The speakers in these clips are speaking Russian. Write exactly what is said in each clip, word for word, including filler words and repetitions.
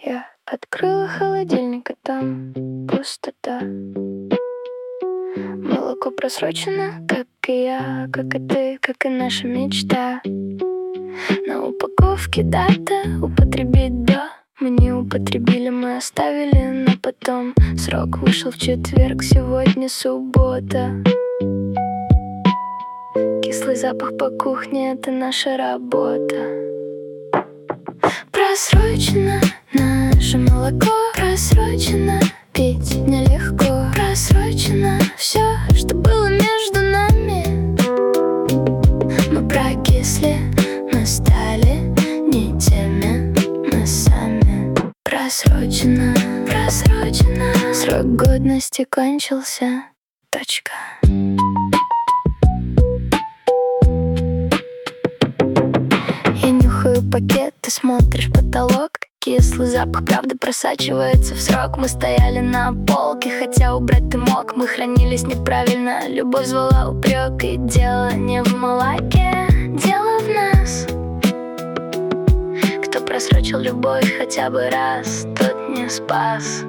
Я открыла холодильник, а там пустота. Молоко просрочено, как и я, как и ты, как и наша мечта. На упаковке дата употребить до. Мы не употребили, мы оставили на потом. Срок вышел в четверг, сегодня суббота. Кислый запах по кухне — это наша работа. Просрочено наше молоко, просрочено пить нелегко, просрочено все, что было между нами. Мы прокисли, мы стали не теми, мы сами. Просрочено, просрочено, срок годности кончился. Точка. Я нюхаю пакет, ты смотришь в потолок. Кислый запах правды просачивается в срок. Мы стояли на полке, хотя убрать ты мог. Мы хранились неправильно, любовь звала упрек. И дело не в молоке, дело в нас. Кто просрочил любовь хотя бы раз, тот не спас.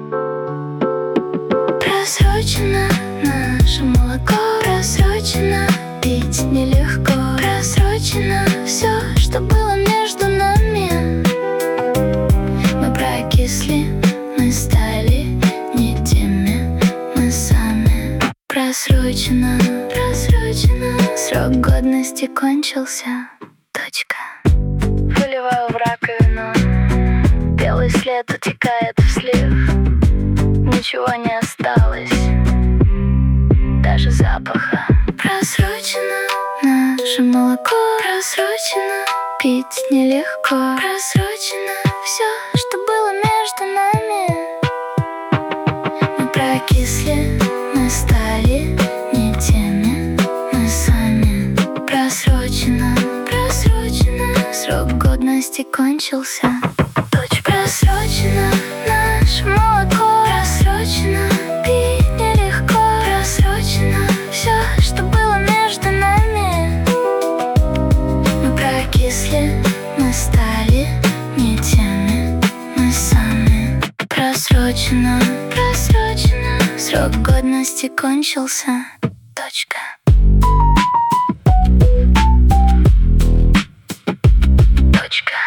Просрочено наше молоко, просрочено пить нелегко, просрочено все, что было между нами. Мы прокисли, мы стали не теми, мы сами. Просрочено, просрочено, срок годности кончился. Точка. Выливаю в раковину, белый след утекает в слив. Ничего не осталось, даже запаха. Просрочено наше молоко, просрочено пить нелегко, просрочено все, что было между нами. Мы прокисли, мы стали не теми, мы сами. Просрочено, просрочено, срок годности кончился. Точка. Просрочено наше молоко, просрочено пить нелегко, просрочено все, что было между нами. Мы прокисли, мы стали не теми, мы сами. Просрочено, просрочено, срок годности кончился. Точка. Точка.